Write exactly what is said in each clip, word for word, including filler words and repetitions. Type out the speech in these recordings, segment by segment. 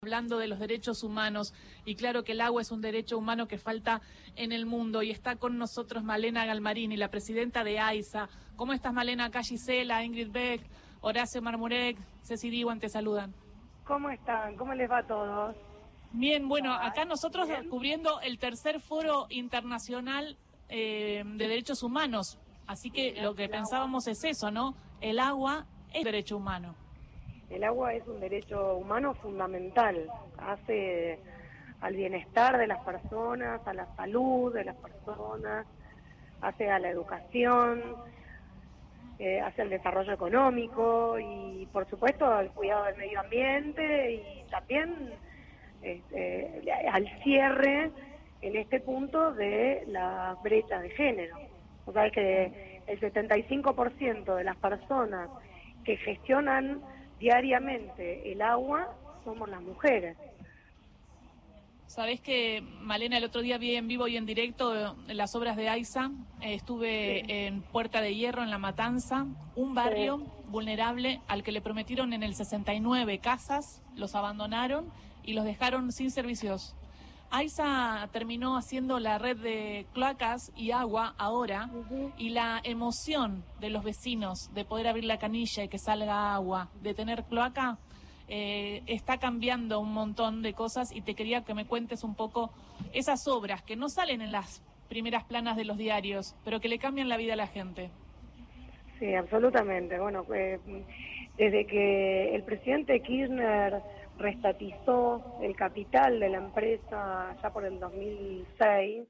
Hablando de los derechos humanos, y claro que el agua es un derecho humano que falta en el mundo, y está con nosotros Malena Galmarini, la presidenta de AISA. ¿Cómo estás, Malena? Acá Gisela, Ingrid Beck, Horacio Marmurek, Ceci Diwan te saludan. ¿Cómo están? ¿Cómo les va a todos? Bien, bueno, acá nosotros Bien. cubriendo el tercer foro internacional eh, de derechos humanos, así que Bien, lo que pensábamos agua. es eso, ¿no? El agua es un derecho humano. El agua es un derecho humano fundamental, hace al bienestar de las personas, a la salud de las personas, hace a la educación, eh, hace al desarrollo económico y por supuesto al cuidado del medio ambiente y también este, al cierre en este punto de la brecha de género. O sea, que el setenta y cinco por ciento de las personas que gestionan diariamente el agua somos las mujeres. Sabés que, Malena, el otro día vi en vivo y en directo las obras de AISA, eh, estuve sí. en Puerta de Hierro, en La Matanza, un barrio sí. vulnerable al que le prometieron en el sesenta y nueve casas, los abandonaron y los dejaron sin servicios. AISA terminó haciendo la red de cloacas y agua ahora, uh-huh. y la emoción de los vecinos de poder abrir la canilla y que salga agua, de tener cloaca, eh, está cambiando un montón de cosas, y te quería que me cuentes un poco esas obras que no salen en las primeras planas de los diarios, pero que le cambian la vida a la gente. Sí, absolutamente. Bueno, eh, desde que el presidente Kirchner restatizó el capital de la empresa ya por el dos mil seis,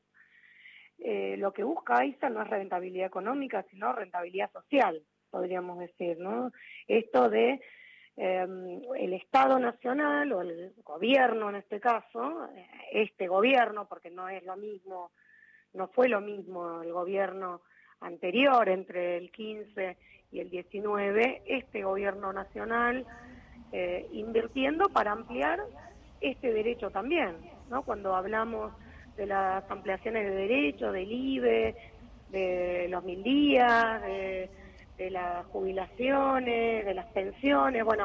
eh, lo que busca AISA no es rentabilidad económica, sino rentabilidad social, podríamos decir, ¿no? Esto de eh, el Estado Nacional, o el gobierno en este caso, este gobierno, porque no es lo mismo, no fue lo mismo el gobierno anterior entre el quince y el diecinueve, este gobierno nacional eh, invirtiendo para ampliar este derecho también, ¿no? Cuando hablamos de las ampliaciones de derechos, del I B E, de los mil días, de, de las jubilaciones, de las pensiones, bueno,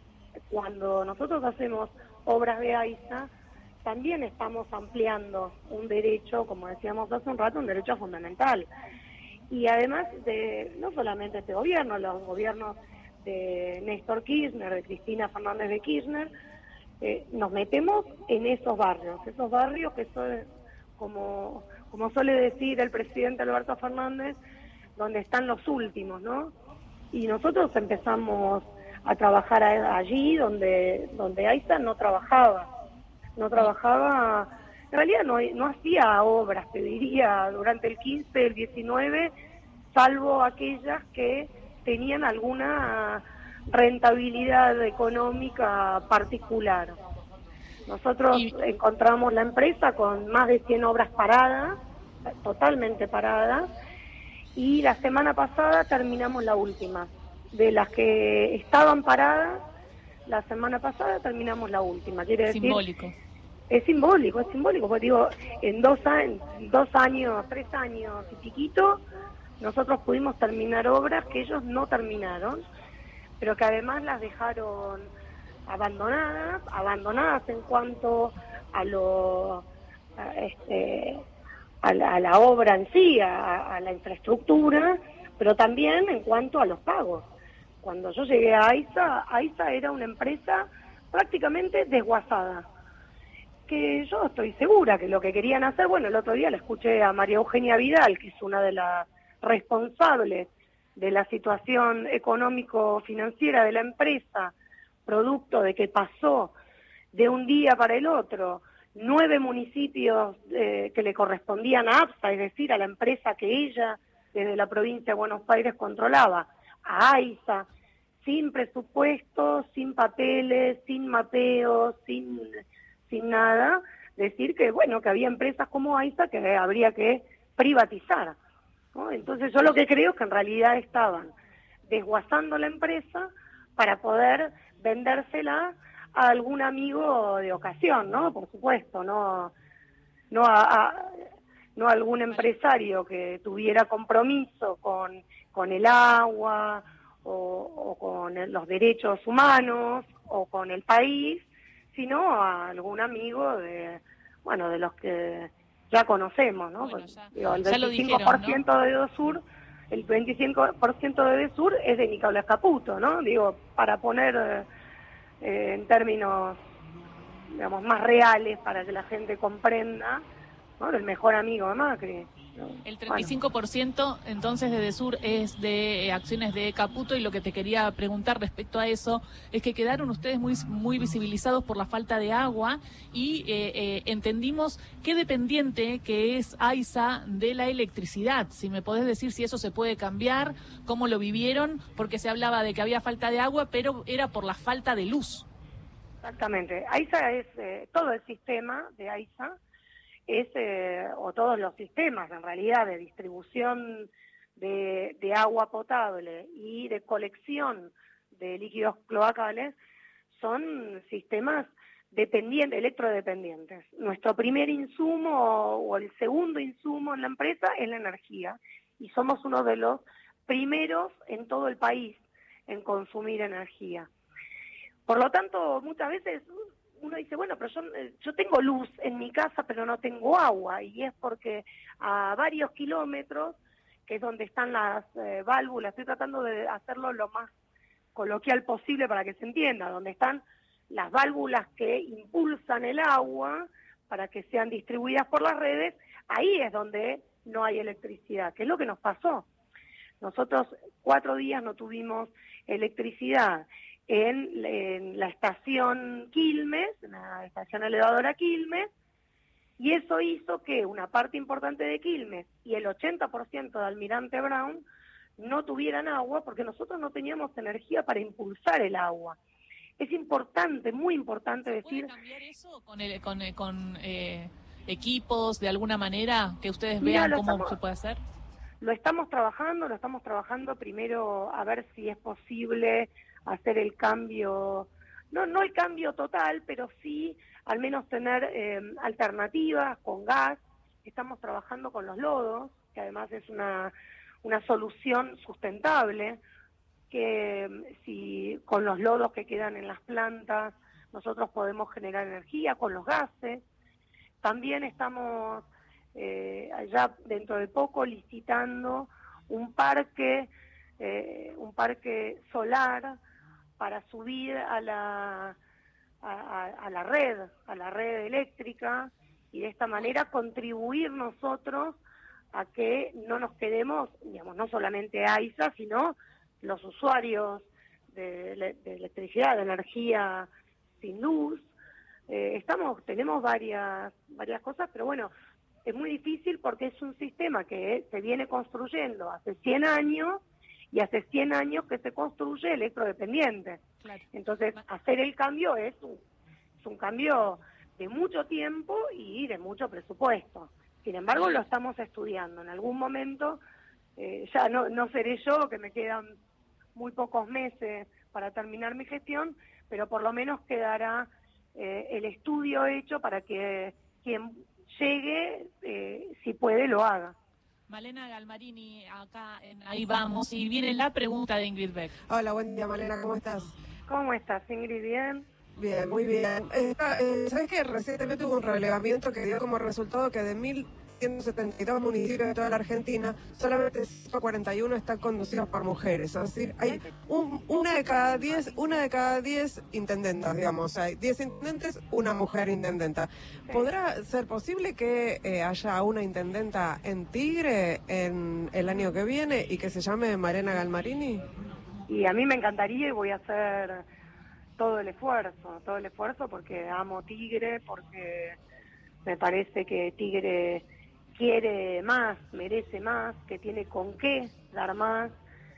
cuando nosotros hacemos obras de AISA, también estamos ampliando un derecho, como decíamos hace un rato, un derecho fundamental. Y además de, no solamente este gobierno, los gobiernos de Néstor Kirchner, de Cristina Fernández de Kirchner, eh, nos metemos en esos barrios, esos barrios que son, como, como suele decir el presidente Alberto Fernández, donde están los últimos, ¿no? Y nosotros empezamos a trabajar allí donde, donde AISA no trabajaba, no trabajaba, en realidad no, no hacía obras, te diría, durante el quince, el diecinueve, salvo aquellas que tenían alguna rentabilidad económica particular. Nosotros y... encontramos la empresa con más de cien obras paradas, totalmente paradas, y la semana pasada terminamos la última. De las que estaban paradas, la semana pasada terminamos la última. Quiere decir, simbólico. Es simbólico, es simbólico, porque digo, en dos años, dos años, tres años y piquito, nosotros pudimos terminar obras que ellos no terminaron, pero que además las dejaron abandonadas, abandonadas en cuanto a lo, a este, a la, a la obra en sí, a, a la infraestructura, pero también en cuanto a los pagos. Cuando yo llegué a AISA, AISA era una empresa prácticamente desguazada, que yo estoy segura que lo que querían hacer, bueno, el otro día le escuché a María Eugenia Vidal, que es una de las responsables de la situación económico-financiera de la empresa, producto de que pasó de un día para el otro nueve municipios eh, que le correspondían a APSA, es decir, a la empresa que ella desde la provincia de Buenos Aires controlaba, a AISA, sin presupuesto, sin papeles, sin mapeos, sin, sin nada, decir que, bueno, que había empresas como AISA que habría que privatizar, ¿no? Entonces yo lo que creo es que en realidad estaban desguazando la empresa para poder vendérsela a algún amigo de ocasión, ¿no? Por supuesto, no, no a, a no a algún empresario que tuviera compromiso con, con el agua o, o con el, los derechos humanos o con el país, sino a algún amigo de, bueno, de los que ya conocemos, ¿no? Bueno, ya, Digo, el ya lo veinticinco por ciento dijeron, ¿no? de Edesur, el veinticinco por ciento de Edesur es de Nicolás Caputo, ¿no? Digo, para poner eh, en términos, digamos, más reales, para que la gente comprenda, ¿no? El mejor amigo de Macri. El treinta y cinco por ciento bueno. Entonces de Edesur es de eh, acciones de Caputo, y lo que te quería preguntar respecto a eso es que quedaron ustedes muy, muy visibilizados por la falta de agua y eh, eh, entendimos qué dependiente que es AISA de la electricidad. Si me podés decir si eso se puede cambiar, cómo lo vivieron, porque se hablaba de que había falta de agua, pero era por la falta de luz. Exactamente. AISA es eh, todo el sistema de AISA, es, eh, o todos los sistemas en realidad de distribución de, de agua potable y de colección de líquidos cloacales son sistemas dependientes, electrodependientes. Nuestro primer insumo o, o el segundo insumo en la empresa es la energía, y somos uno de los primeros en todo el país en consumir energía. Por lo tanto, muchas veces uno dice, bueno, pero yo, yo tengo luz en mi casa, pero no tengo agua, y es porque a varios kilómetros, que es donde están las eh, válvulas, estoy tratando de hacerlo lo más coloquial posible para que se entienda, donde están las válvulas que impulsan el agua para que sean distribuidas por las redes, ahí es donde no hay electricidad, que es lo que nos pasó. Nosotros cuatro días no tuvimos electricidad en, en la estación Quilmes, la estación elevadora Quilmes, y eso hizo que una parte importante de Quilmes y el ochenta por ciento de Almirante Brown no tuvieran agua, porque nosotros no teníamos energía para impulsar el agua. Es importante, muy importante decir... ¿Puede cambiar eso con, el, con, con eh, equipos, de alguna manera, que ustedes Mira, vean lo cómo estamos, se puede hacer? Lo estamos trabajando, lo estamos trabajando primero a ver si es posible hacer el cambio, no, no el cambio total, pero sí al menos tener eh, alternativas con gas. Estamos trabajando con los lodos, que además es una, una solución sustentable, que si con los lodos que quedan en las plantas nosotros podemos generar energía con los gases. También estamos eh, allá dentro de poco licitando un parque, eh, un parque solar para subir a la, a, a la red, a la red eléctrica, y de esta manera contribuir nosotros a que no nos quedemos, digamos, no solamente AISA, sino los usuarios de, de electricidad, de energía sin luz. Eh, estamos, tenemos varias, varias cosas, pero bueno, es muy difícil porque es un sistema que se viene construyendo hace cien años, y hace cien años que se construye electrodependiente. Claro. Entonces, hacer el cambio es un, es un cambio de mucho tiempo y de mucho presupuesto. Sin embargo, lo estamos estudiando. En algún momento, eh, ya no, no seré yo, que me quedan muy pocos meses para terminar mi gestión, pero por lo menos quedará eh, el estudio hecho para que quien llegue, eh, si puede, lo haga. Malena Galmarini, acá en Ahí Vamos, y viene la pregunta de Ingrid Beck. Hola, buen día, Malena, ¿cómo estás? ¿Cómo estás, Ingrid? ¿Bien? Bien, muy bien. Esta, eh, ¿Sabes qué? Recientemente hubo un relevamiento que dio como resultado que de mil ciento setenta y dos municipios de toda la Argentina, solamente ciento cuarenta y uno están conducidos por mujeres. Es decir, hay un, una de cada diez, una de cada diez intendentas, digamos. Hay diez intendentes, una mujer intendenta. ¿Podrá ser posible que eh, haya una intendenta en Tigre en el año que viene y que se llame Malena Galmarini? Y a mí me encantaría, y voy a hacer todo el esfuerzo, todo el esfuerzo porque amo Tigre, porque me parece que Tigre quiere más, merece más, que tiene con qué dar más,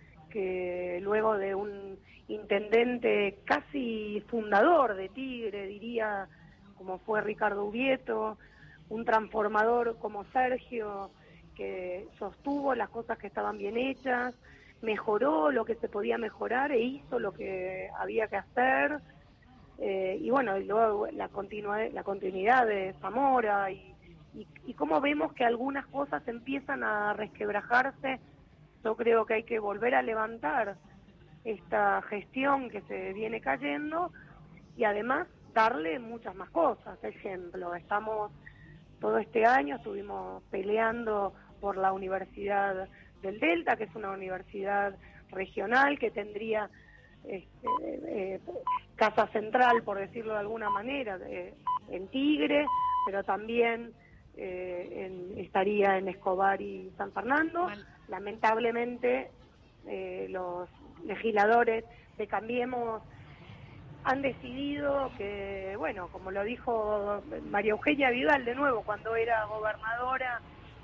que luego de un intendente casi fundador de Tigre, diría, como fue Ricardo Ubieto, un transformador como Sergio, que sostuvo las cosas que estaban bien hechas, mejoró lo que se podía mejorar e hizo lo que había que hacer, eh, y bueno, y luego la, continua, la continuidad de Zamora, y, y, y cómo vemos que algunas cosas empiezan a resquebrajarse. Yo creo que hay que volver a levantar esta gestión que se viene cayendo, y además darle muchas más cosas. Ejemplo, estamos todo este año, estuvimos peleando por la Universidad del Delta, que es una universidad regional que tendría este, eh, casa central, por decirlo de alguna manera, de, en Tigre, pero también eh, en, estaría en Escobar y San Fernando. Mal. Lamentablemente, eh, los legisladores de Cambiemos han decidido que, bueno, como lo dijo María Eugenia Vidal de nuevo cuando era gobernadora,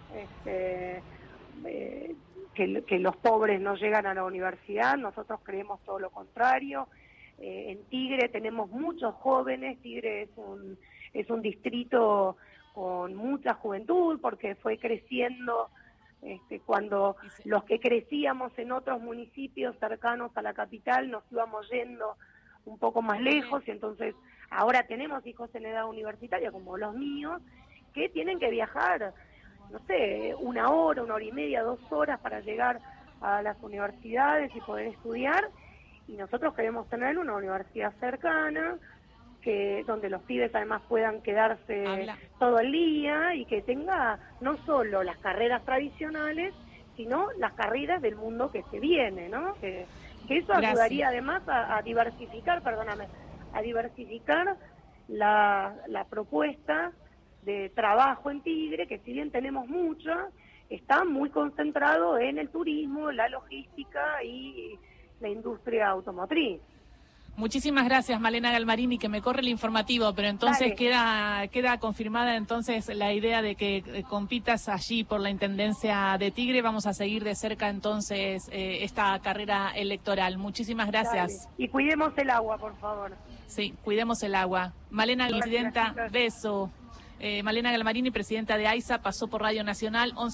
este, eh, que, que los pobres no llegan a la universidad. Nosotros creemos todo lo contrario. Eh, en Tigre tenemos muchos jóvenes. Tigre es un, es un distrito con mucha juventud porque fue creciendo este, cuando los que crecíamos en otros municipios cercanos a la capital nos íbamos yendo un poco más lejos, y entonces ahora tenemos hijos en edad universitaria como los míos que tienen que viajar, no sé, una hora, una hora y media, dos horas para llegar a las universidades y poder estudiar, y nosotros queremos tener una universidad cercana, que donde los pibes además puedan quedarse Habla. todo el día y que tenga no solo las carreras tradicionales, sino las carreras del mundo que se viene, ¿no? Que, que eso Gracias. ayudaría además a, a diversificar, perdóname, a diversificar la, la propuesta de trabajo en Tigre, que si bien tenemos mucha, está muy concentrado en el turismo, la logística y la industria automotriz. Muchísimas gracias, Malena Galmarini, que me corre el informativo, pero entonces queda queda confirmada entonces la idea de que compitas allí por la Intendencia de Tigre. Vamos a seguir de cerca entonces eh, esta carrera electoral. Muchísimas gracias. Dale. Y cuidemos el agua, por favor. Sí, cuidemos el agua. Malena, presidenta, beso. Eh, Malena Galmarini, presidenta de AISA, pasó por Radio Nacional.